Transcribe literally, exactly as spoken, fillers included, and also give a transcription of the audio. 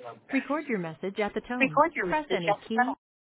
Record your message at the tone. Record your Press message any at the key tone.